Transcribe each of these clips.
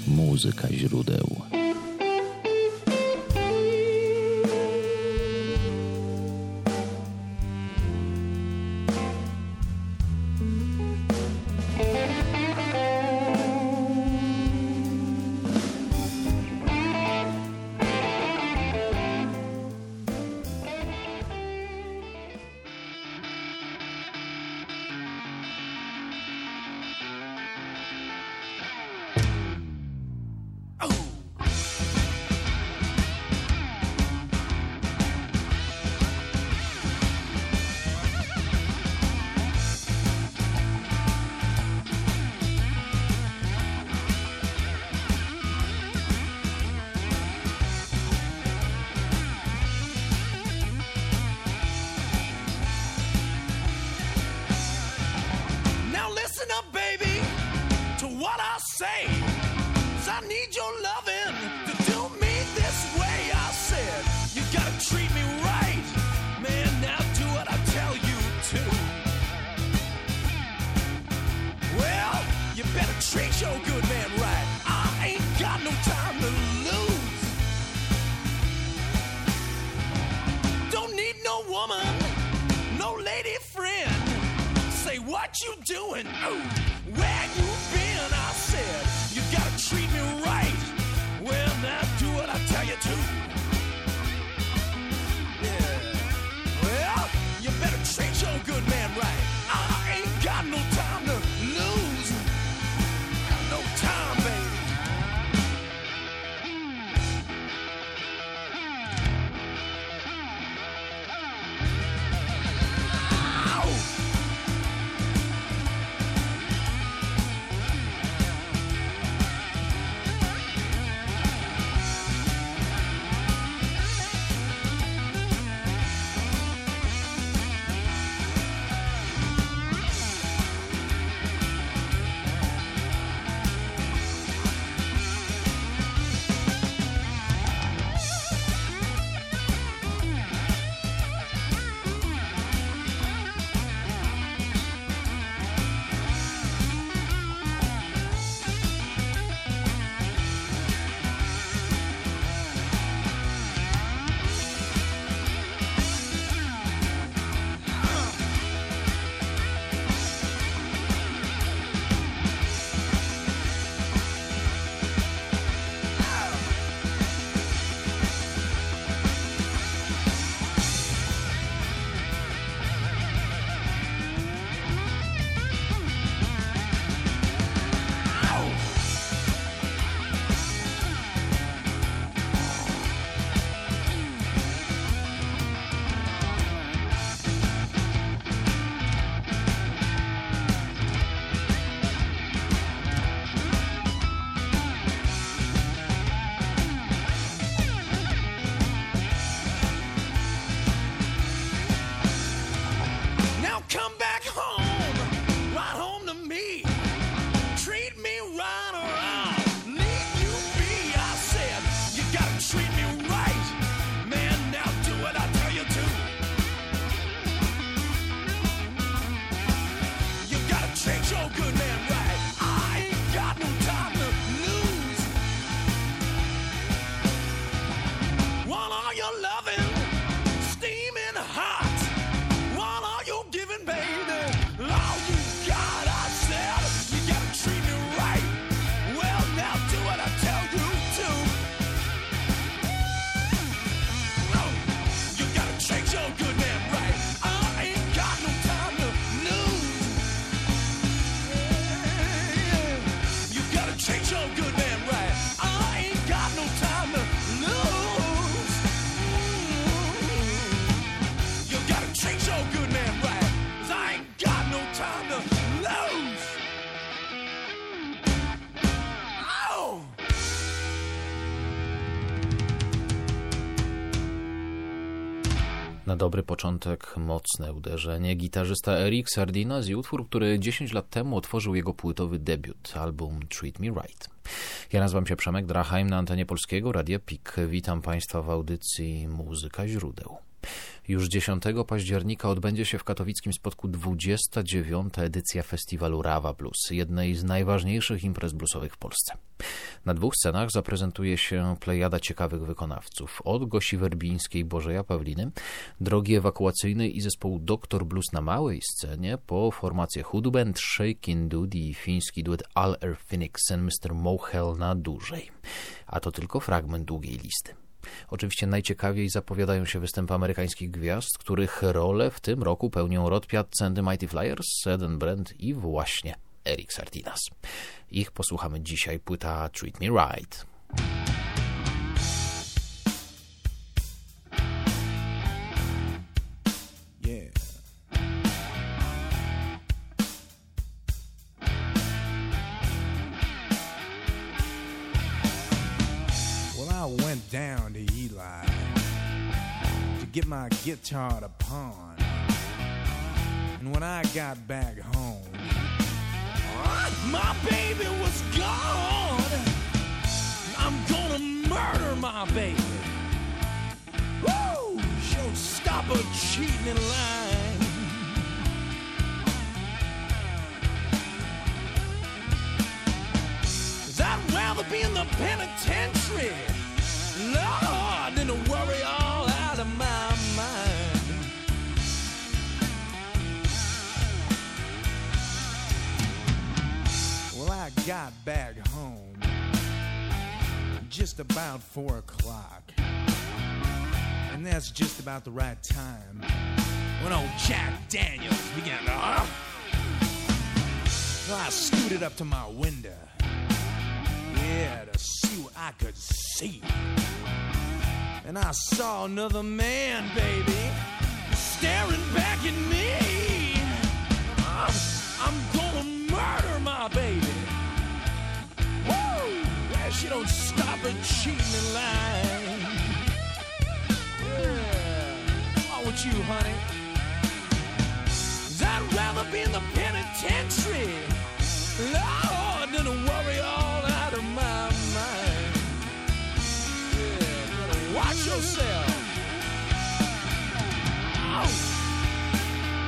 Muzyka źródeł. Na dobry początek mocne uderzenie gitarzysta Eric Sardinaz i utwór, który 10 lat temu otworzył jego płytowy debiut, album Treat Me Right. Ja nazywam się Przemek Drachheim, na antenie Polskiego Radia PIK. Witam Państwa w audycji Muzyka źródeł. Już 10 października odbędzie się w katowickim Spodku 29. edycja festiwalu Rawa Blues, jednej z najważniejszych imprez bluesowych w Polsce. Na 2 scenach zaprezentuje się plejada ciekawych wykonawców. Od Gosi Werbińskiej, Bożeja Pawliny, Drogi Ewakuacyjnej i zespołu Dr. Blues na małej scenie, po formację Hoodoo Band, Shakin' Dude i fiński duet Al Air Phoenix and Mr. Mohel na dłużej. A to tylko fragment długiej listy. Oczywiście najciekawiej zapowiadają się występy amerykańskich gwiazd, których rolę w tym roku pełnią Rod Piatz and the Mighty Flyers, Eden Brand i właśnie Eric Sardinas. Ich posłuchamy dzisiaj, płyta Treat Me Right. I went down to Eli to get my guitar to pawn, and when I got back home, my baby was gone. I'm gonna murder my baby. Woo! She'll stop her cheating in line. Cause I'd rather be in the penitentiary, Lord, than to worry all out of my mind. Well, I got back home just about 4 o'clock, and that's just about the right time when old Jack Daniels began to So I scooted up to my window, yeah, to see what I could see. And I saw another man, baby, staring back at me. I'm gonna murder my baby. Woo! Yeah, she don't stop her cheating in line. Yeah. Oh, with you, honey. 'Cause I'd rather be in the penitentiary, Lord, than to worry all out of my mind. Yeah, watch yourself. Oh.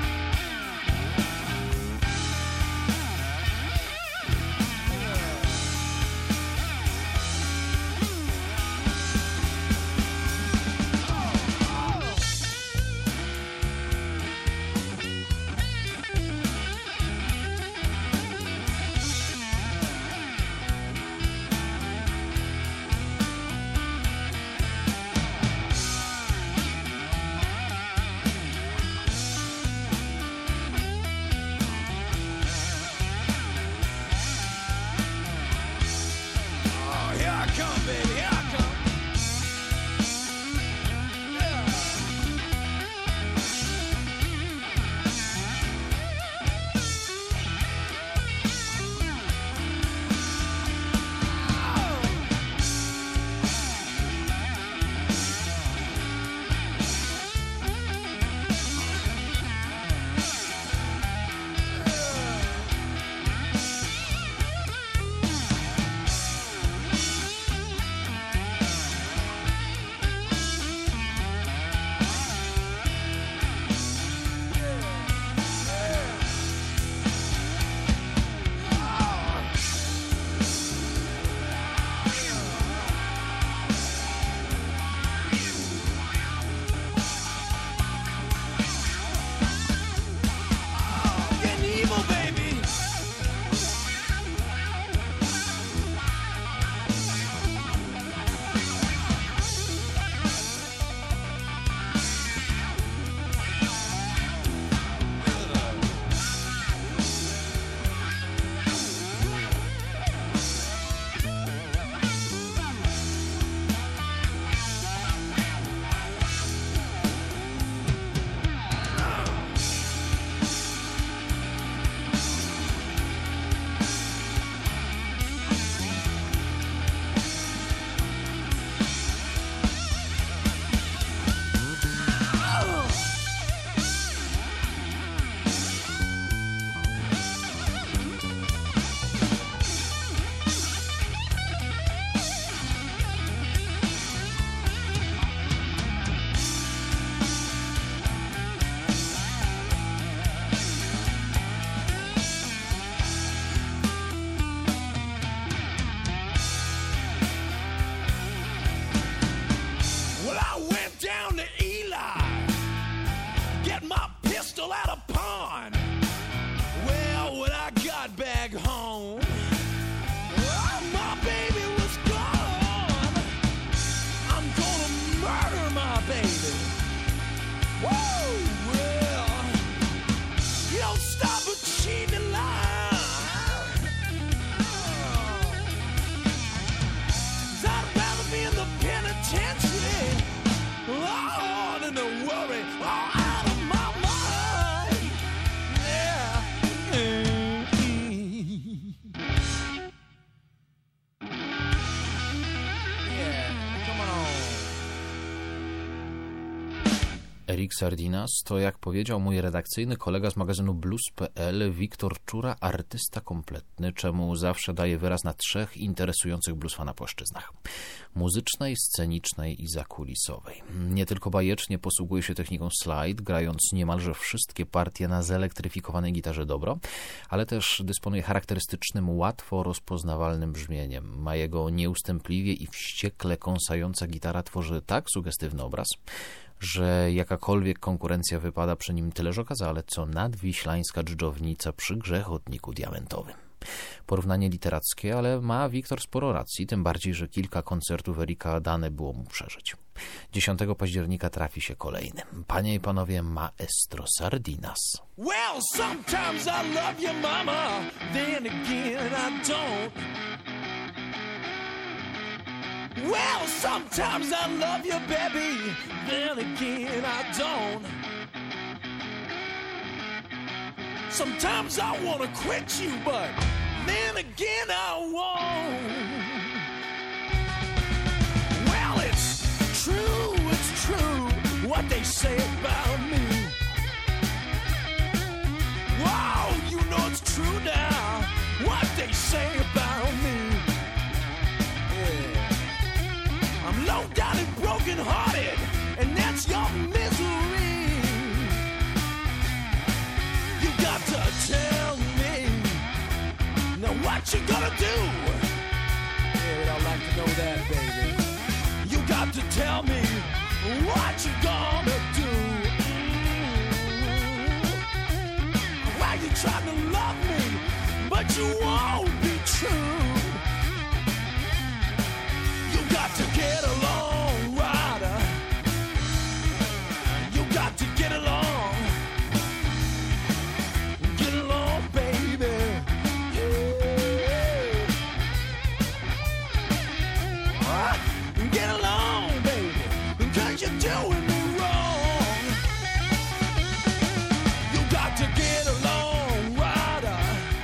Rick Sardinas to, jak powiedział mój redakcyjny kolega z magazynu Blues.pl, Wiktor Czura, artysta kompletny, czemu zawsze daje wyraz na 3 interesujących bluesfana płaszczyznach: muzycznej, scenicznej i zakulisowej. Nie tylko bajecznie posługuje się techniką slide, grając niemalże wszystkie partie na zelektryfikowanej gitarze dobro, ale też dysponuje charakterystycznym, łatwo rozpoznawalnym brzmieniem. Ma jego nieustępliwie i wściekle kąsająca gitara tworzy tak sugestywny obraz, że jakakolwiek konkurencja wypada przy nim tyleż okazale, co nadwiślańska dżdżownica przy grzechotniku diamentowym. Porównanie literackie, ale ma Wiktor sporo racji, tym bardziej, że kilka koncertów Erika dane było mu przeżyć. 10 października trafi się kolejny. Panie i panowie, Maestro Sardinas. Well, sometimes I love you, mama, then again I don't. Well, sometimes I love you, baby, then again I don't. Sometimes I wanna quit you, but then again I won't. Well, it's true, what they say about me. Wow, you know it's true now, what they say about me. Yeah. I'm low down and broken hearted, and that's your misery. You got to tell me, now what you gonna do? Yeah, we'd all like to know that, baby. You got to tell me what you gonna do. Why you trying to love me, but you won't be true? You got to get along, rider. You got to get along. Get along, baby. Yeah. Get along, baby, because you're doing me wrong. You got to get along, rider.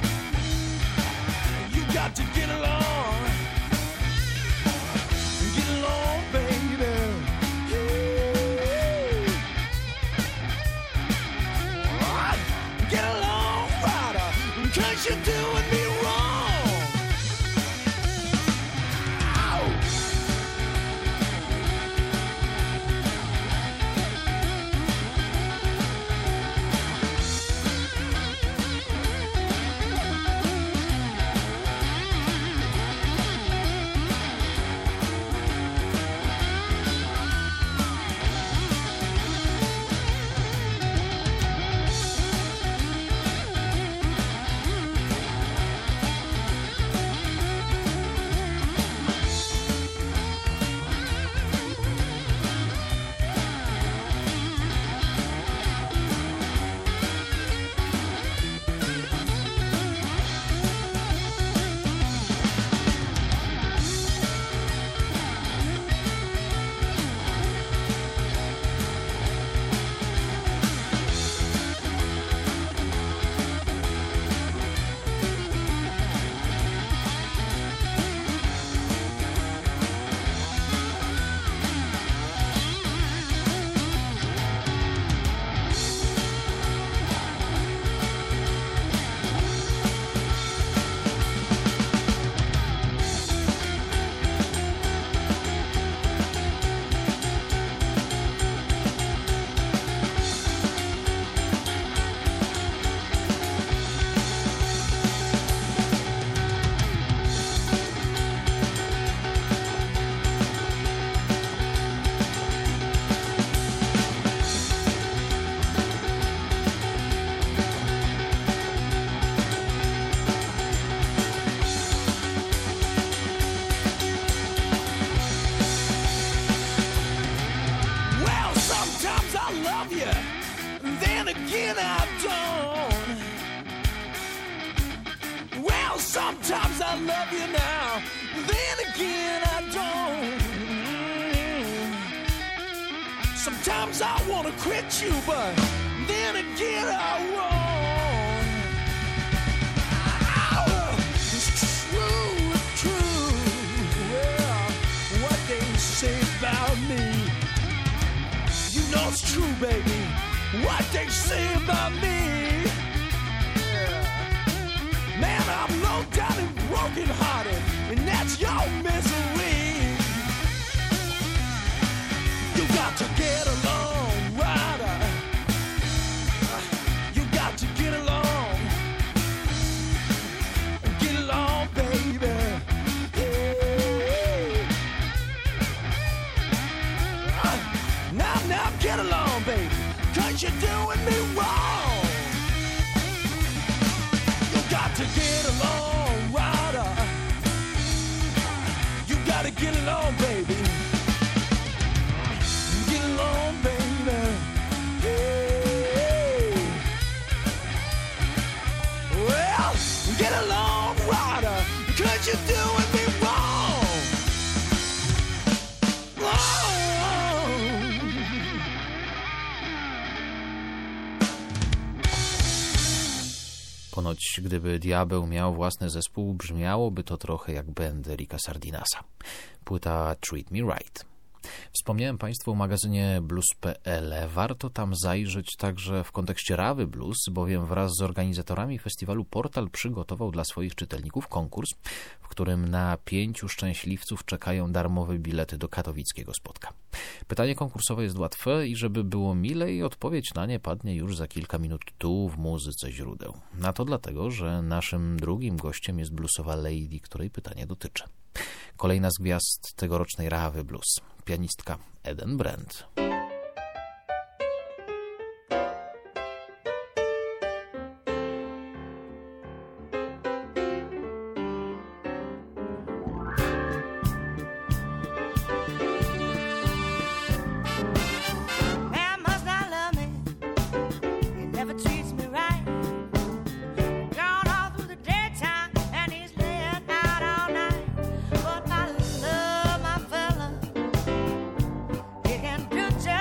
You got to get along. Get along, baby. Yeah. Get along, rider, because you're doing me wrong. Ow. Well, sometimes I love you, then again I don't. Well, sometimes I love you now, then again I don't. Sometimes I wanna quit you, but then again I won't. Ow! It's true, yeah, what they say about me. You know it's true, baby. oh, misery. You got to get along, rider. You got to get along. Get along, baby. Yeah. Now, get along, baby. 'Cause you're doing me wrong. You got to get along, rider. You got to get along, baby. Get along, baby. Yeah. Well, get along, rider. 'Cause you're doing me wrong. Ponoć gdyby Diabeł miał własny zespół, brzmiałoby to trochę jak band Ricka Sardinasa. Płyta Treat Me Right. Wspomniałem Państwu o magazynie blues.pl. Warto tam zajrzeć także w kontekście Rawy Blues, bowiem wraz z organizatorami festiwalu portal przygotował dla swoich czytelników konkurs, w którym na 5 szczęśliwców czekają darmowe bilety do katowickiego spotka. Pytanie konkursowe jest łatwe i żeby było milej, odpowiedź na nie padnie już za kilka minut tu w Muzyce Źródeł. Na to dlatego, że naszym drugim gościem jest bluesowa lady, której pytanie dotyczy. Kolejna z gwiazd tegorocznej Rawy Blues, pianistka Eden Brand. Just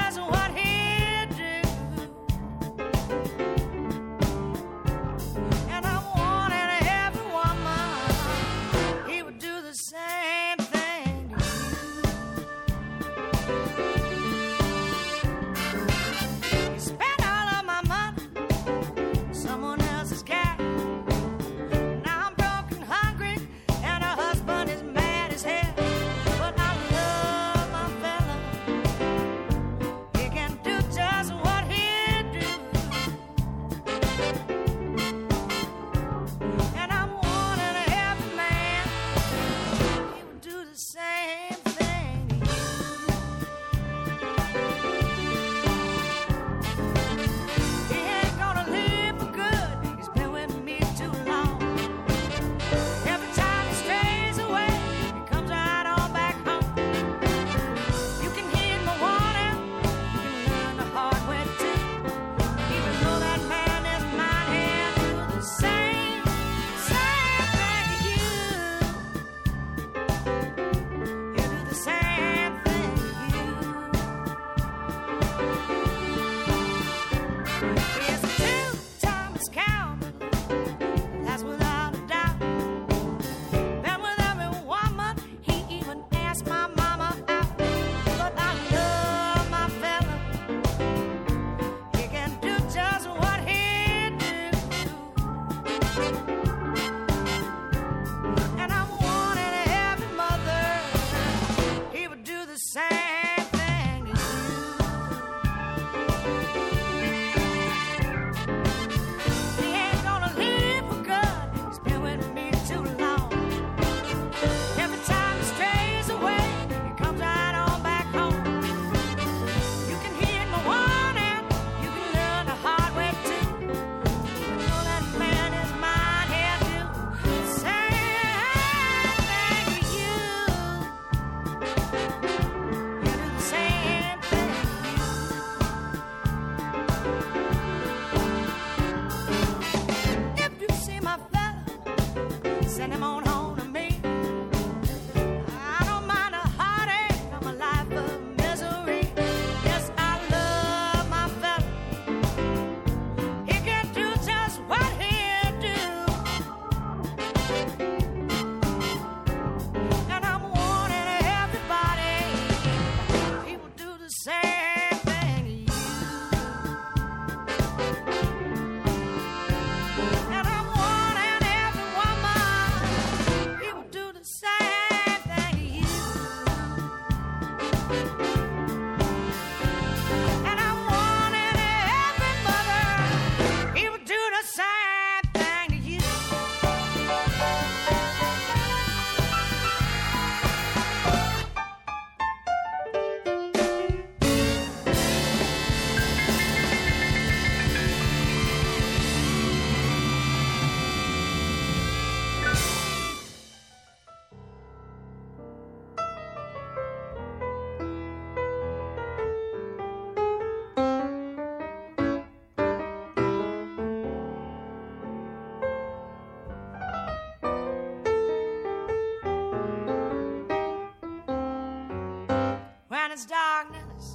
when it's darkness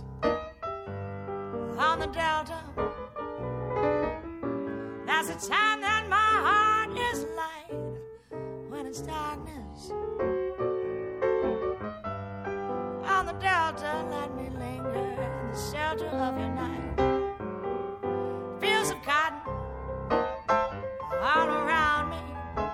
on the Delta. That's the time that my heart is light, when it's darkness on the Delta. Let me linger in the shelter of your night. Fields of cotton all around me,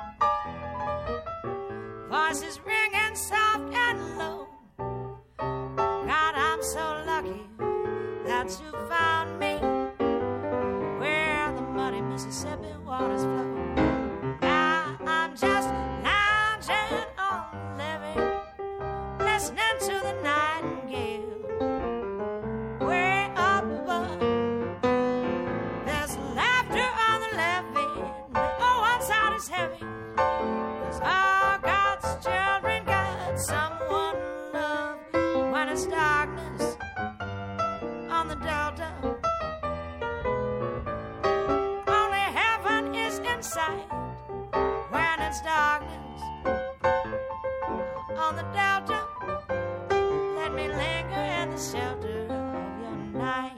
voices ringing soft and low. God, I'm so lucky that you found me where the muddy Mississippi waters flow. Now I'm just lounging on the levee, listening to the nightingale. Way up above, there's laughter on the levee, but oh, one side is heavy, 'cause all God's children got someone to love when it's darkness on the Delta. Only heaven is in sight when it's darkness on the Delta. Let me linger in the shelter of your night.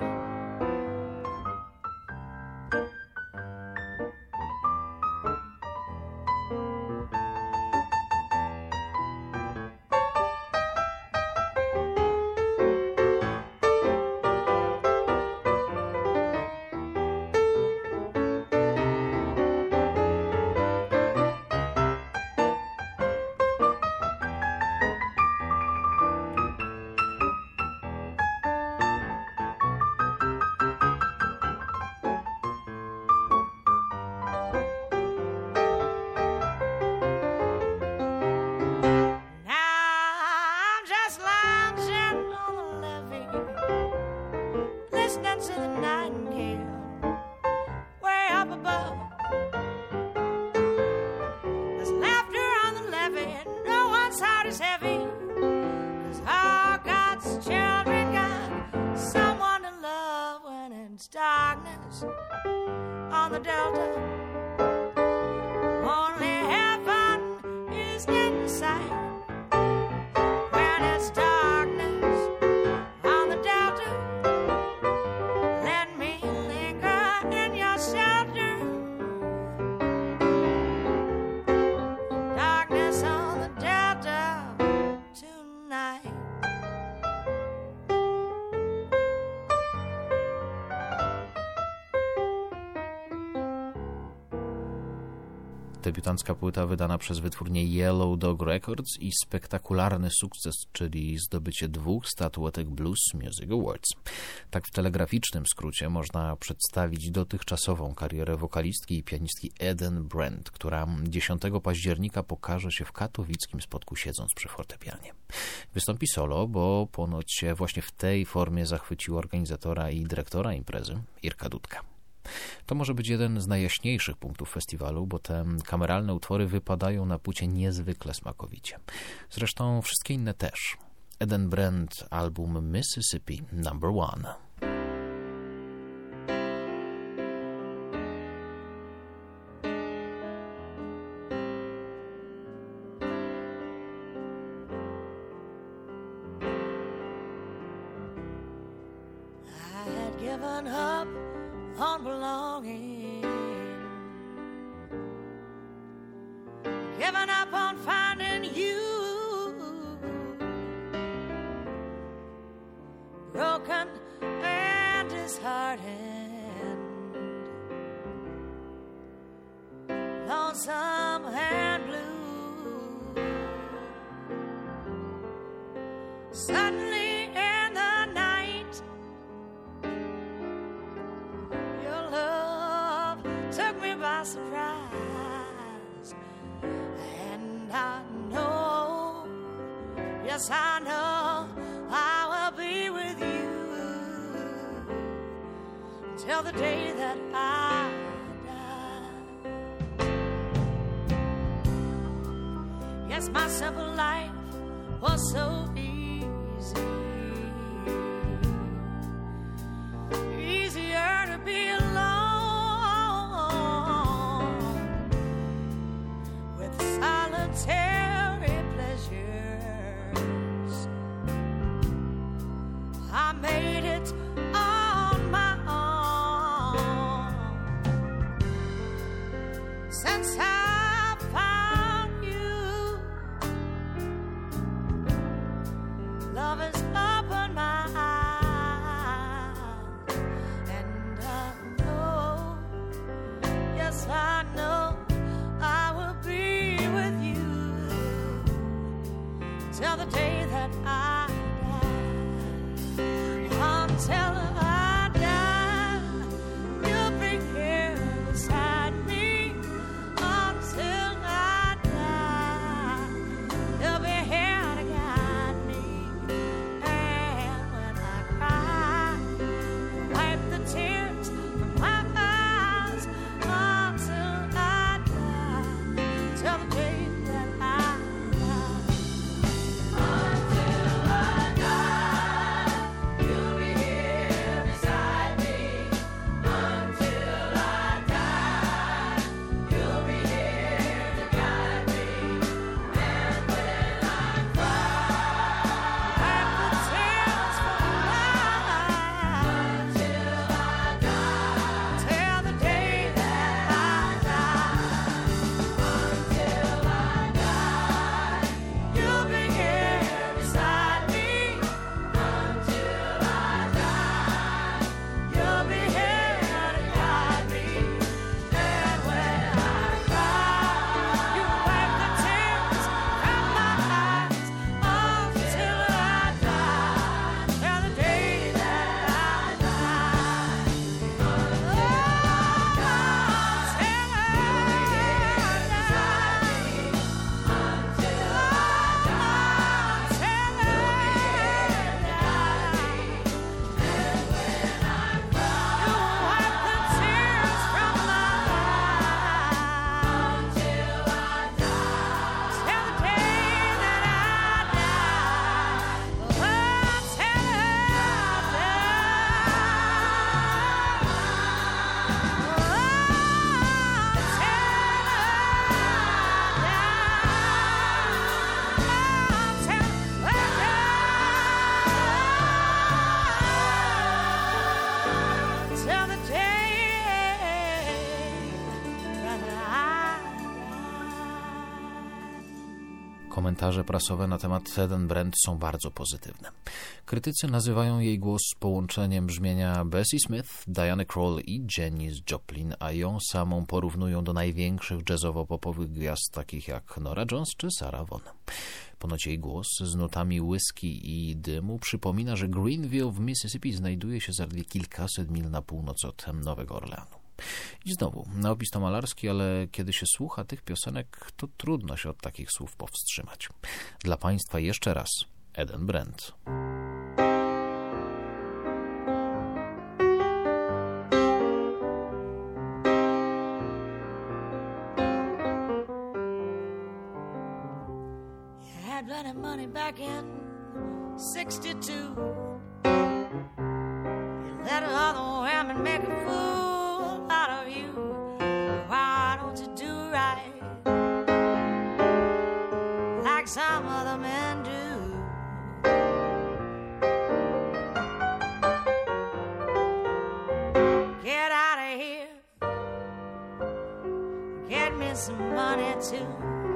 Darkness on the Delta. Only heaven is in sight when it's darkness on the Delta. Let me linger in your shelter. Darkness on the Delta tonight. Debiutancka płyta wydana przez wytwórnię Yellow Dog Records i spektakularny sukces, czyli zdobycie 2 statuetek Blues Music Awards. Tak w telegraficznym skrócie można przedstawić dotychczasową karierę wokalistki i pianistki Eden Brand, która 10 października pokaże się w katowickim Spodku, siedząc przy fortepianie. Wystąpi solo, bo ponoć właśnie w tej formie zachwycił organizatora i dyrektora imprezy Irka Dudka. To może być jeden z najjaśniejszych punktów festiwalu, bo te kameralne utwory wypadają na płycie niezwykle smakowicie. Zresztą wszystkie inne też. Eden Brand, album Mississippi No. 1. Given up on belonging, given up on finding you, broken and disheartened, lonesome and blue. Suddenly in the night, your love took me by surprise, and I know, yes I know, I will be with you till the day that I die. Yes, my simple life was so easy, easier to be alone with solitary pleasures since I found you. Love has opened my eyes, and I know, yes I know, I will be with you till the day that I die. Until I die, you'll be here beside me. Until I die, you'll be here to guide me. And when I cry, wipe the tears from my eyes. Until I die, till the day that I die. Until I die, you'll be here beside me. Until I die, you'll be here to guide me. And when I cry, wipe the tears from my eyes. Until I die, till the day that I die. Until I die, you'll be here beside me. Until I die, you'll be here to guide me. And when I cry, you wipe the tears from my eyes. Until I die, till the day that I die. Until I Komentarze prasowe na temat Eden Brand są bardzo pozytywne. Krytycy nazywają jej głos połączeniem brzmienia Bessie Smith, Diana Krall i Janis Joplin, a ją samą porównują do największych jazzowo-popowych gwiazd takich jak Nora Jones czy Sarah Vaughan. Ponoć jej głos z nutami whisky i dymu przypomina, że Greenville w Mississippi znajduje się zaledwie kilkaset mil na północ od Nowego Orleanu. I znowu, na opis to malarski, ale kiedy się słucha tych piosenek, to trudno się od takich słów powstrzymać. Dla Państwa jeszcze raz Eden Brand. You had plenty of money back in 62. You let other women make a fool out of you. Why don't you do right like some other men do? Get out of here, get me some money too.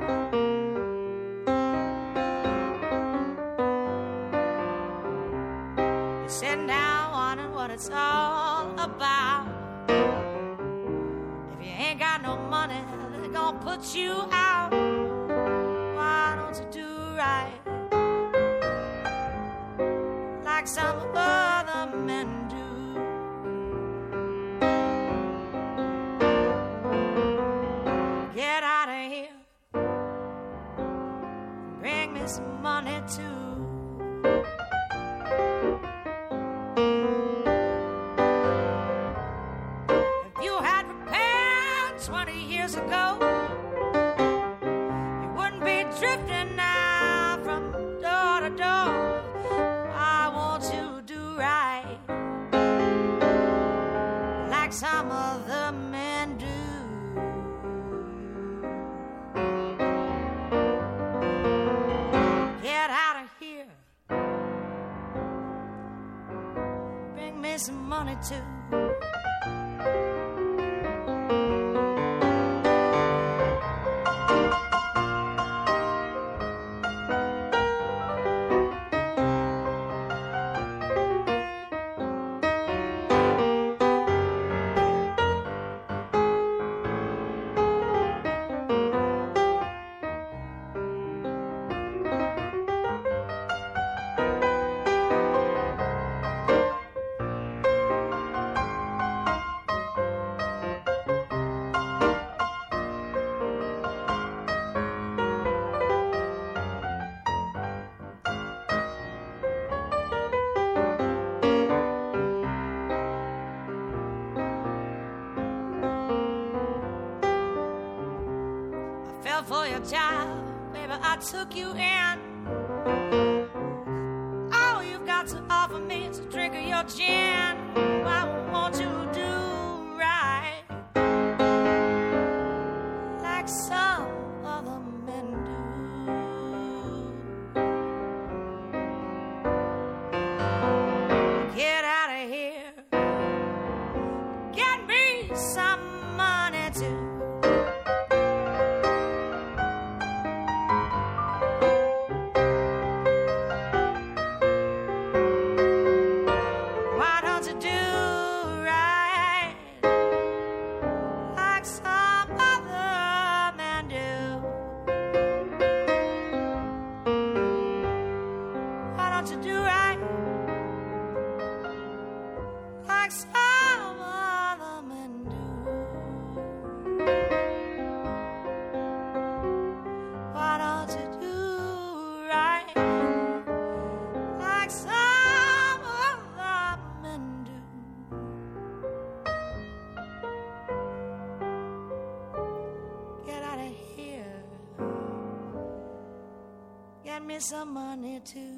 You're sitting down wondering what it's all about. If you ain't got no money, they're gonna put you out. Why don't you do right like some other men do? Get out of here, bring me some money too. If you had prepared 20 years ago, you wouldn't be drifting now from door to door. Why won't you do right like some other men do? Get out of here, bring me some money too. for your child, baby, I took you in. All you've got to offer me is a drink of your gin. Why won't you do right like some other men do? Get out of here, get me some money too. Why don't you do right like some other men do? Why don't you do right like some other men do? Why don't you do right like some other men do? Get out of here, get me some money too.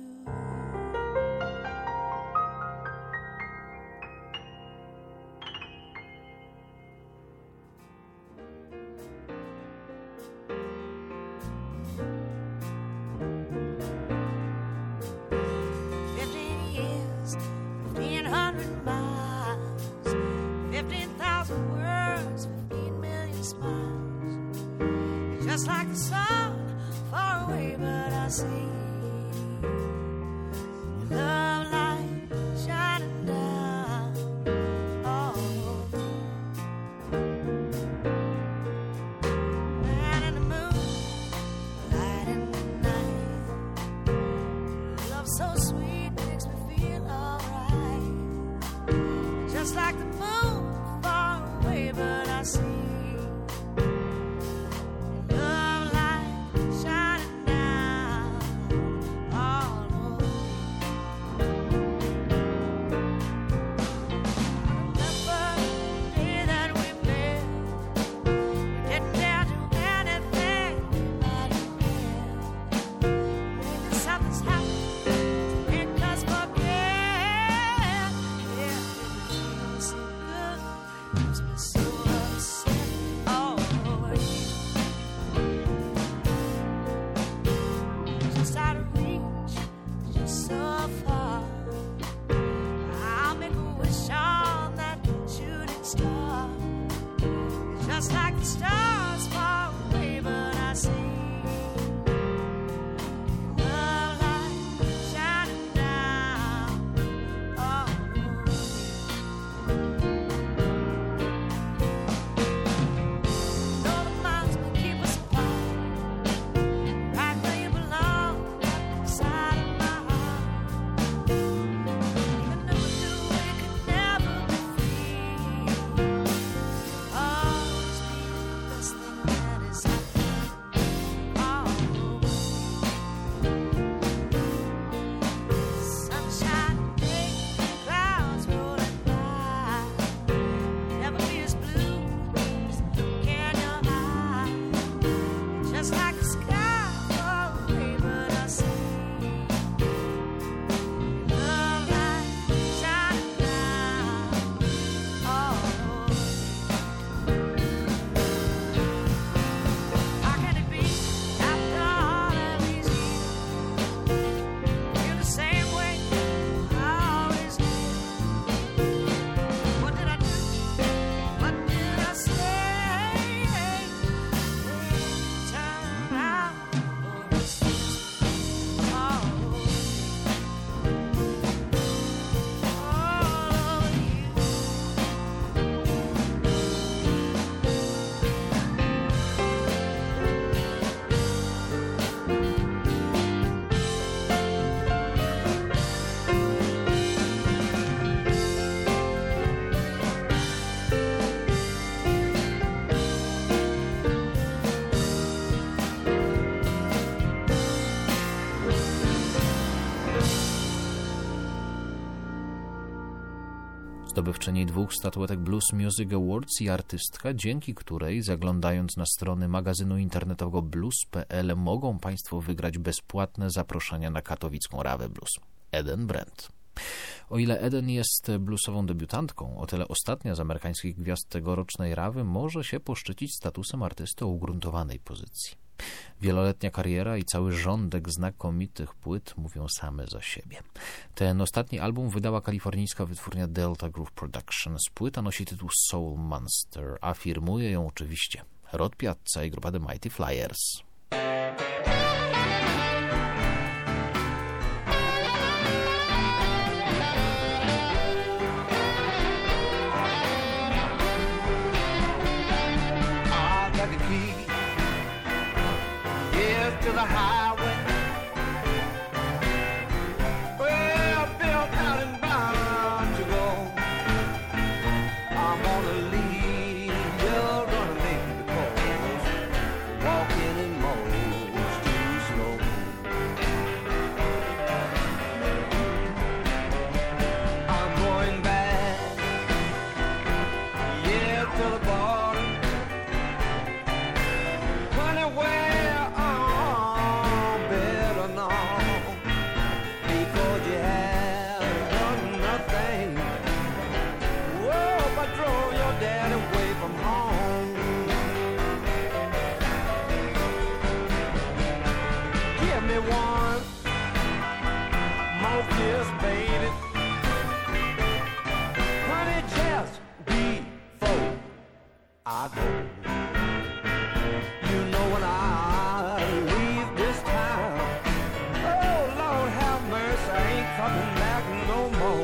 Years, 1,500 miles, 15,000 words, 15 million smiles. Just like the sun, far away, but I see your love light shining down all over me. Man in the moon, light in the night. Love so sweet makes me feel alright. Just like the moon, far away, but I see your love light shining down all over me. Remember the day that we met. We didn't dare do anything we might have been. Maybe something's happened to make us forget. Yeah, it feels so good, makes me so upset over you. Just out of reach, just so far. I'll make a wish on that shooting star. Just like the stars far away, but I see love light shining down all over me. Know the miles may keep us apart, right where you belong, inside of my heart. Even though we knew we could never be free, always be the best zdobywczyni 2 statuetek Blues Music Awards i artystka, dzięki której, zaglądając na strony magazynu internetowego blues.pl, mogą Państwo wygrać bezpłatne zaproszenia na katowicką Rawę Blues. Eden Brent. O ile Eden jest bluesową debiutantką, o tyle ostatnia z amerykańskich gwiazd tegorocznej Rawy może się poszczycić statusem artysty o ugruntowanej pozycji. Wieloletnia kariera i cały rządek znakomitych płyt mówią same za siebie. Ten ostatni album wydała kalifornijska wytwórnia Delta Groove Productions. Płyta nosi tytuł Soul Monster, a firmuje ją oczywiście Rod Piazza i grupa The Mighty Flyers. To the highway, well, built out and bound to go. I'm gonna leave you running because walking in mo's too slow. I'm going back, yeah, to the border. Anywhere I go. You know when I leave this town, oh Lord have mercy, I ain't coming back no more.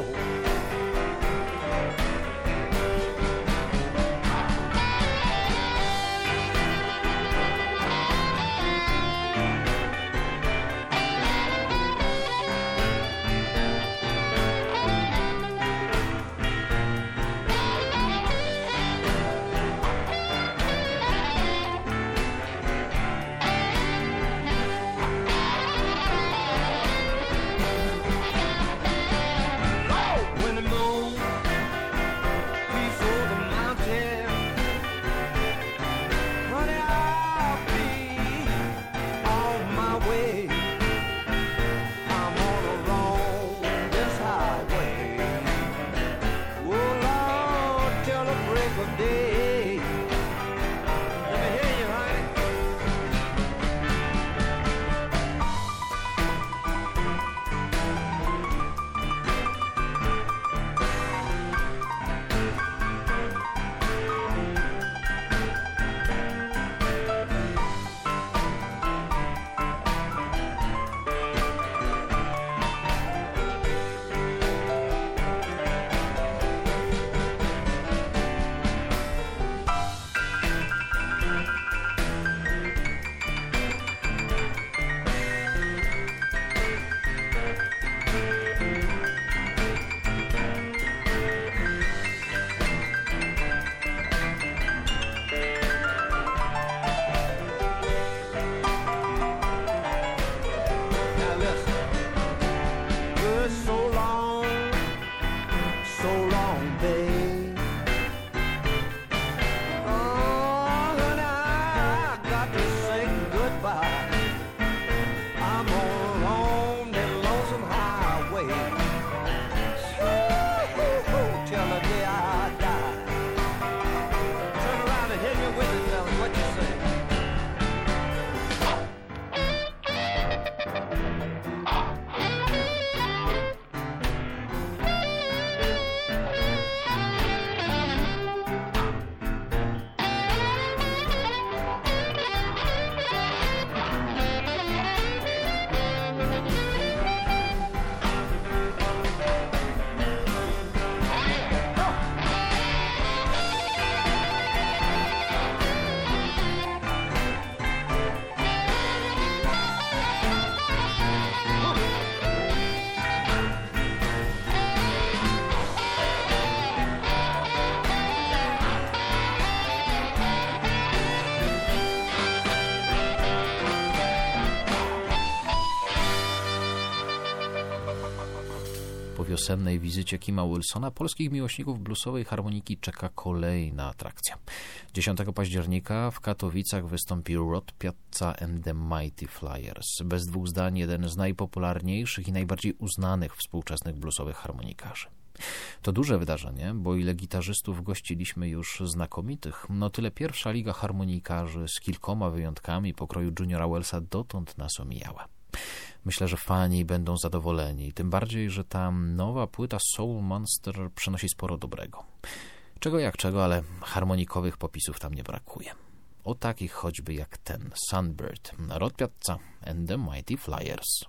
wiosennej wizycie Kima Wilsona polskich miłośników bluesowej harmoniki czeka kolejna atrakcja. 10 października w Katowicach wystąpi Rod Piazza and the Mighty Flyers. Bez dwóch zdań jeden z najpopularniejszych i najbardziej uznanych współczesnych bluesowych harmonikarzy. To duże wydarzenie, bo ile gitarzystów gościliśmy już znakomitych, no tyle pierwsza liga harmonikarzy z kilkoma wyjątkami pokroju Juniora Wellsa dotąd nas omijała. Myślę, że fani będą zadowoleni, tym bardziej, że ta nowa płyta Soul Monster przynosi sporo dobrego. Czego jak czego, ale harmonikowych popisów tam nie brakuje. O takich choćby jak ten Sunbird, Rod Piazza and the Mighty Flyers.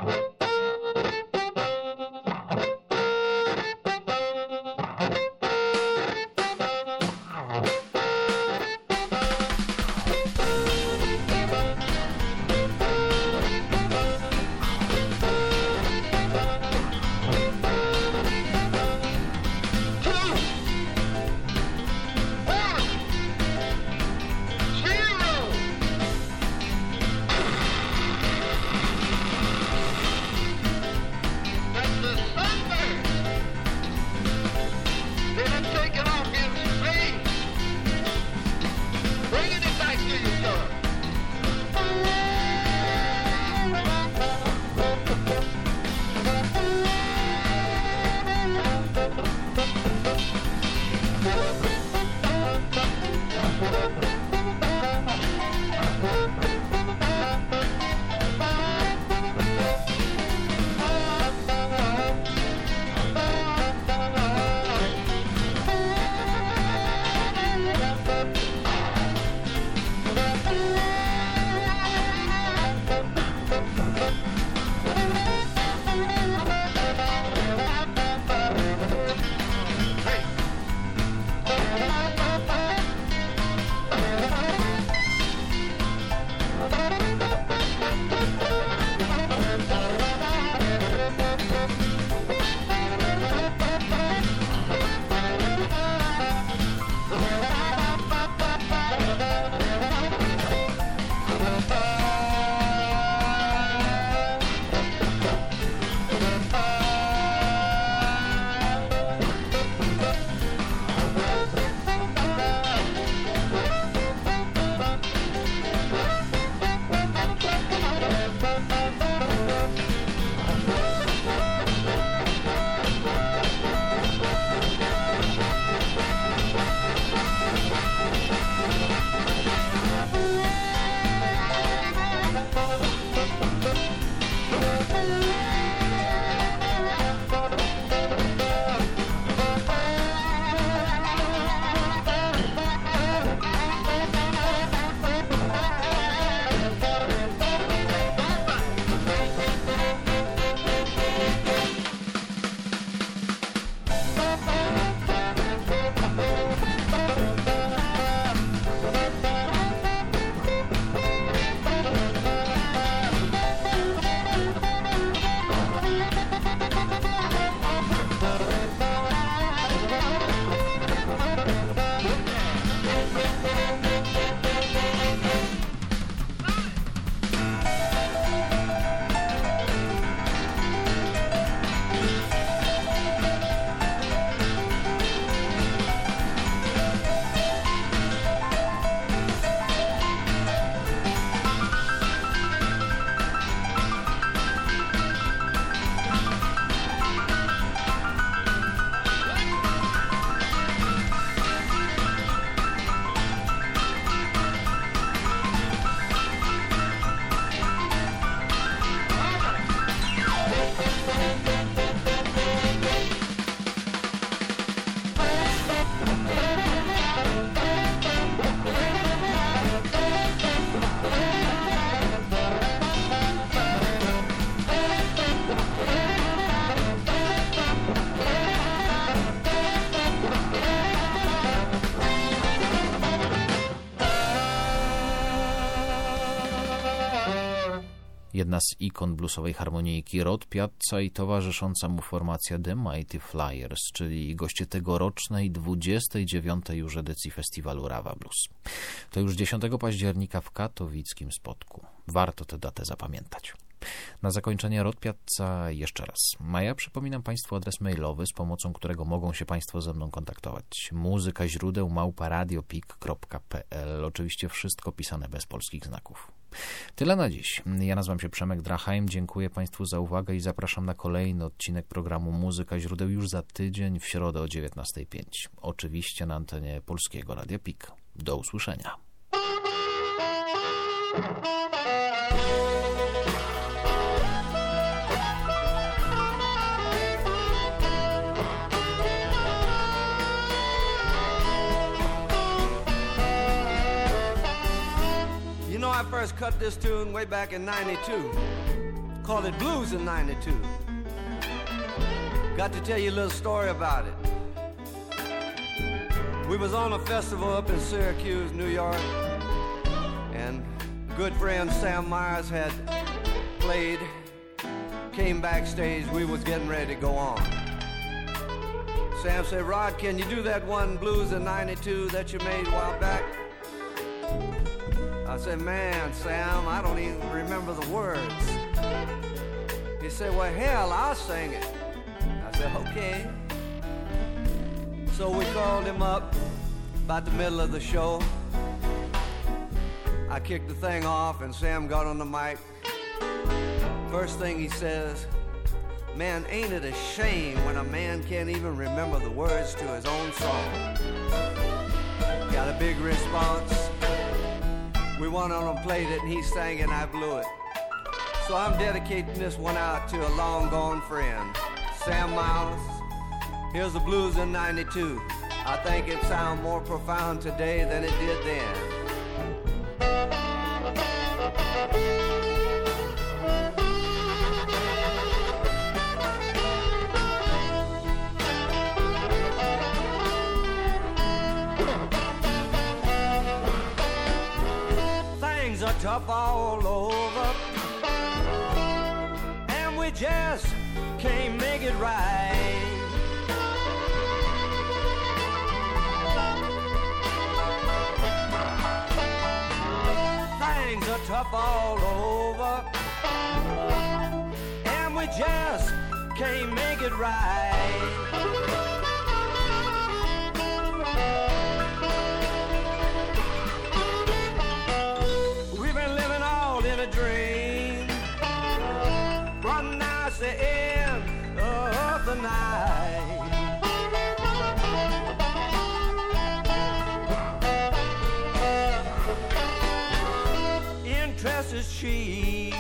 jedna z ikon bluesowej harmonijki, Rod Piazza i towarzysząca mu formacja The Mighty Flyers, czyli goście tegorocznej 29. już edycji festiwalu Rawa Blues. To już 10 października w katowickim Spodku. Warto tę datę zapamiętać. Na zakończenie Rotpiazza jeszcze raz. A ja przypominam Państwu adres mailowy, z pomocą którego mogą się Państwo ze mną kontaktować. muzykaźródeł@radiopik.pl. Oczywiście wszystko pisane bez polskich znaków. Tyle na dziś. Ja nazywam się Przemek Drachheim. Dziękuję Państwu za uwagę i zapraszam na kolejny odcinek programu Muzyka Źródeł już za tydzień w środę o 19:05. Oczywiście na antenie Polskiego Radia PIK. Do usłyszenia. I first cut this tune way back in 92. Called it Blues in 92. Got to tell you a little story about it. We was on a festival up in Syracuse, New York, and good friend Sam Myers had played, came backstage, we was getting ready to go on. Sam said, "Rod, can you do that one Blues in 92 that you made a while back?" I said, "Man, Sam, I don't even remember the words." He said, "Well, hell, I'll sing it." I said, "Okay." So we called him up about the middle of the show. I kicked the thing off and Sam got on the mic. First thing he says, "Man, ain't it a shame when a man can't even remember the words to his own song?" Got a big response. We went on and played it, and he sang it, and I blew it. So I'm dedicating this one out to a long-gone friend, Sam Miles. Here's the Blues in 92. I think it sounds more profound today than it did then. Tough all over, and we just can't make it right. Things are tough all over, and we just can't make it right. Dream, but now it's the end of the night. Interest is cheap,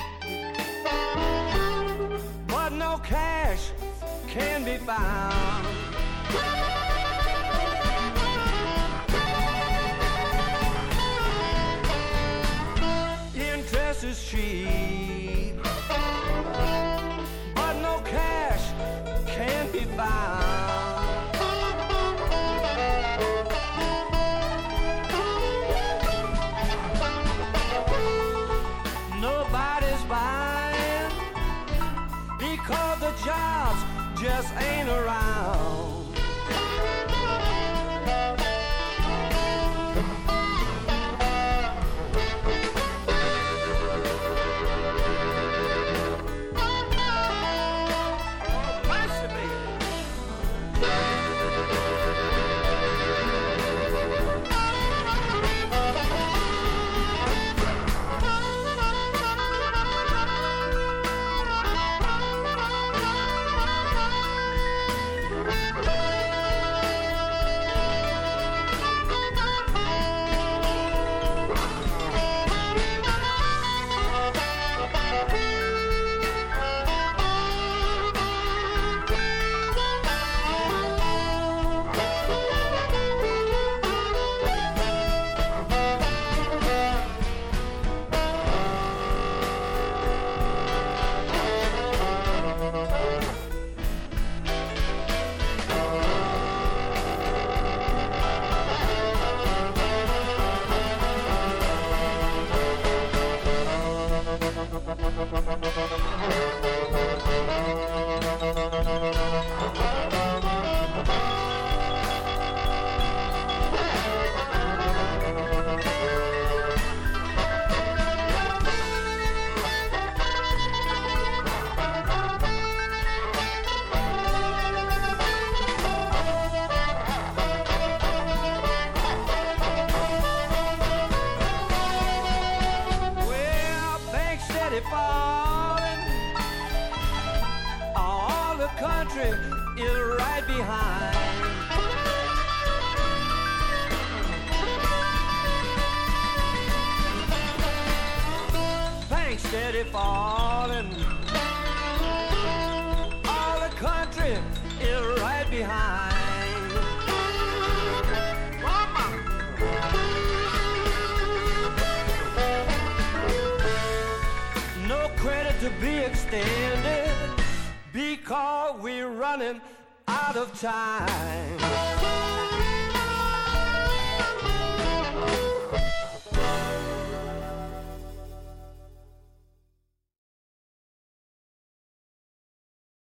but no cash can be found. Interest is cheap, but no cash can be found. Nobody's buying because the jobs just ain't around. Bye. right behind. Banks steady falling, all the country is right behind. No credit to be extended because we're running out of time.